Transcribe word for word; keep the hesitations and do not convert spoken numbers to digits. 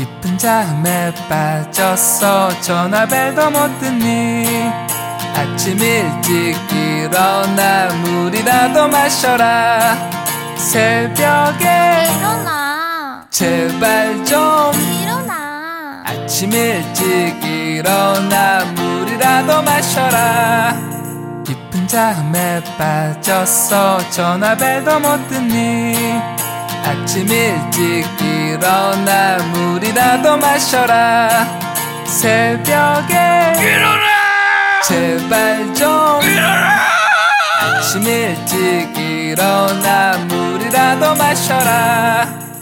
깊은 잠에 빠졌어. 전화벨도 못 듣니. 아침 일찍 일어나 물이라도 마셔라. 새벽에 일어나. 제발 좀 일어나. 아침 일찍 일어나 물이라도 마셔라. 깊은 잠에 빠졌어. 전화벨도 못 듣니. 아침 일찍 일어나 물이라도 마셔라. 새벽에 일어나. 제발 좀 일어나. 아침 일찍 일어나 물이라도 마셔라.